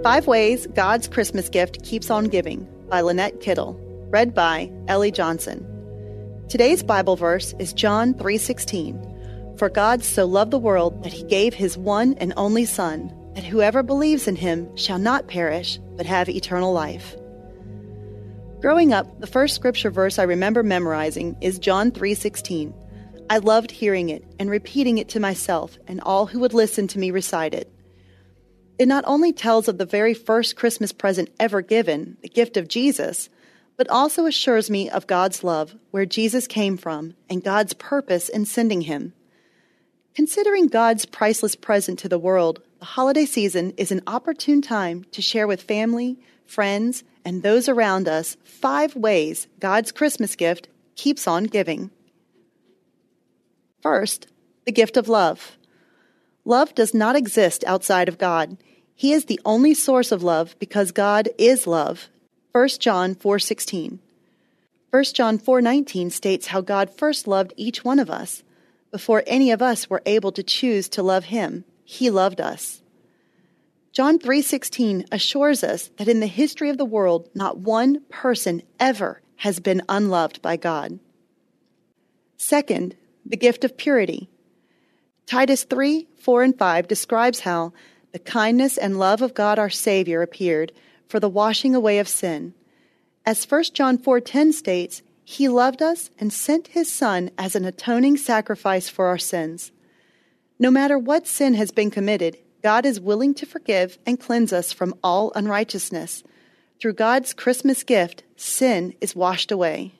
5 Ways God's Christmas Gift Keeps on Giving by Lynette Kittle, read by Ellie Johnson. Today's Bible verse is John 3:16. For God so loved the world that he gave his one and only Son, that whoever believes in him shall not perish, but have eternal life. Growing up, the first scripture verse I remember memorizing is John 3:16. I loved hearing it and repeating it to myself and all who would listen to me recite it. It not only tells of the very first Christmas present ever given, the gift of Jesus, but also assures me of God's love, where Jesus came from, and God's purpose in sending him. Considering God's priceless present to the world, the holiday season is an opportune time to share with family, friends, and those around us 5 ways God's Christmas gift keeps on giving. First, the gift of love. Love does not exist outside of God. He is the only source of love because God is love. 1 John 4:16. 1 John 4:19 states how God first loved each one of us. Before any of us were able to choose to love him, he loved us. John 3:16 assures us that in the history of the world, not one person ever has been unloved by God. Second, the gift of purity. Titus 3:4 and 5 describes how the kindness and love of God our Savior appeared for the washing away of sin. As 1 John 4:10 states, he loved us and sent his Son as an atoning sacrifice for our sins. No matter what sin has been committed, God is willing to forgive and cleanse us from all unrighteousness. Through God's Christmas gift, sin is washed away.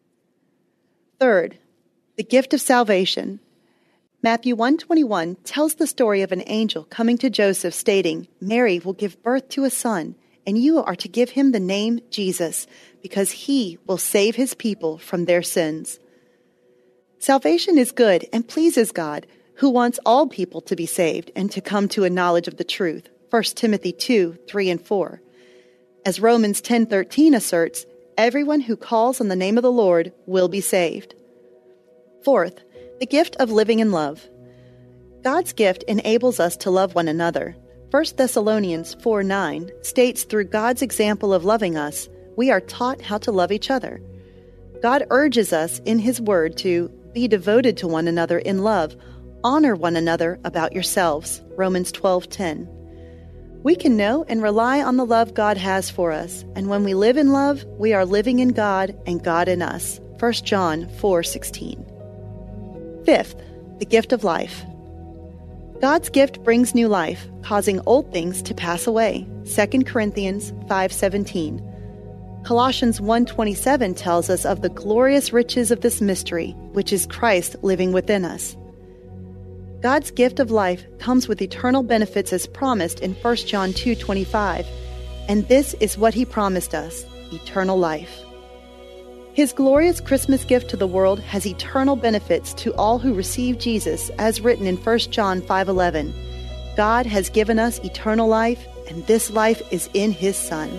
Third, the gift of salvation. Matthew 1:21 tells the story of an angel coming to Joseph stating, Mary will give birth to a son, and you are to give him the name Jesus, because he will save his people from their sins. Salvation is good and pleases God, who wants all people to be saved and to come to a knowledge of the truth. 1 Timothy 2:3 and 4. As Romans 10:13 asserts, everyone who calls on the name of the Lord will be saved. Fourth, the gift of living in love. God's gift enables us to love one another. 1 Thessalonians 4:9 states through God's example of loving us, we are taught how to love each other. God urges us in his word to be devoted to one another in love, honor one another about yourselves. Romans 12:10. We can know and rely on the love God has for us, and when we live in love, we are living in God and God in us. 1 John 4:16. Fifth, the gift of life. God's gift brings new life, causing old things to pass away. 2 Corinthians 5:17. Colossians 1:27 tells us of the glorious riches of this mystery, which is Christ living within us. God's gift of life comes with eternal benefits as promised in 1 John 2:25, and this is what he promised us, eternal life. His glorious Christmas gift to the world has eternal benefits to all who receive Jesus, as written in 1 John 5:11. God has given us eternal life, and this life is in his Son.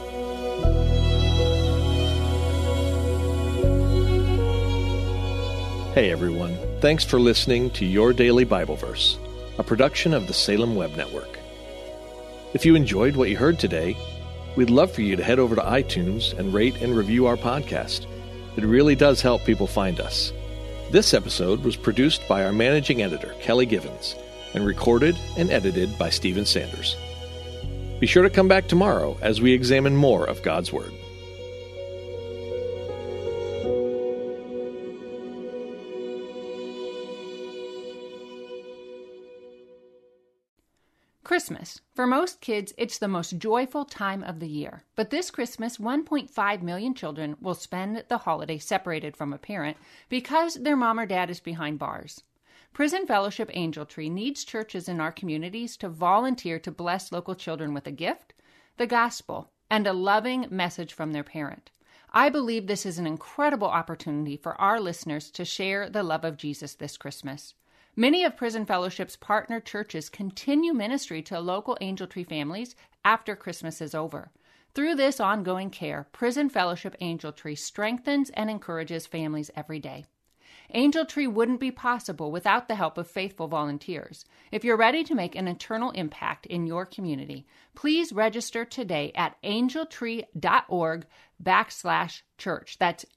Hey everyone, thanks for listening to Your Daily Bible Verse, a production of the Salem Web Network. If you enjoyed what you heard today, we'd love for you to head over to iTunes and rate and review our podcast. It really does help people find us. This episode was produced by our managing editor, Kelly Givens, and recorded and edited by Stephen Sanders. Be sure to come back tomorrow as we examine more of God's Word. Christmas. For most kids, it's the most joyful time of the year. But this Christmas, 1.5 million children will spend the holiday separated from a parent because their mom or dad is behind bars. Prison Fellowship Angel Tree needs churches in our communities to volunteer to bless local children with a gift, the gospel, and a loving message from their parent. I believe this is an incredible opportunity for our listeners to share the love of Jesus this Christmas. Many of Prison Fellowship's partner churches continue ministry to local Angel Tree families after Christmas is over. Through this ongoing care, Prison Fellowship Angel Tree strengthens and encourages families every day. Angel Tree wouldn't be possible without the help of faithful volunteers. If you're ready to make an eternal impact in your community, please register today at angeltree.org/church. That's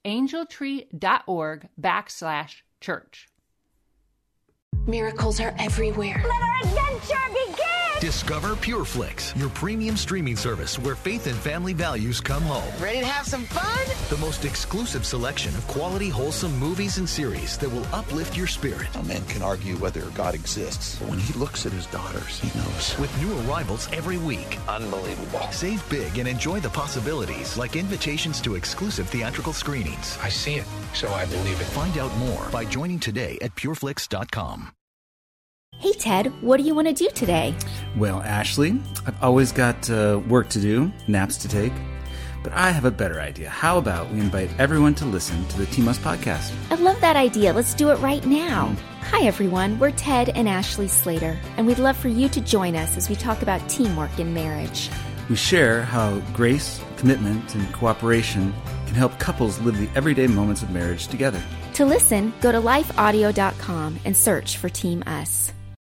angeltree.org/church. Miracles are everywhere. Let our adventure begin! Discover PureFlix, your premium streaming service where faith and family values come home. Ready to have some fun? The most exclusive selection of quality, wholesome movies and series that will uplift your spirit. A man can argue whether God exists, but when he looks at his daughters, he knows. With new arrivals every week. Unbelievable. Save big and enjoy the possibilities, like invitations to exclusive theatrical screenings. I see it, so I believe it. Find out more by joining today at pureflix.com. Hey, Ted, what do you want to do today? Well, Ashley, I've always got work to do, naps to take, but I have a better idea. How about we invite everyone to listen to the TMUS podcast? I love that idea. Let's do it right now. Hi, everyone. We're Ted and Ashley Slater, and we'd love for you to join us as we talk about teamwork in marriage. We share how grace, commitment, and cooperation can help couples live the everyday moments of marriage together. To listen, go to lifeaudio.com and search for Team Us.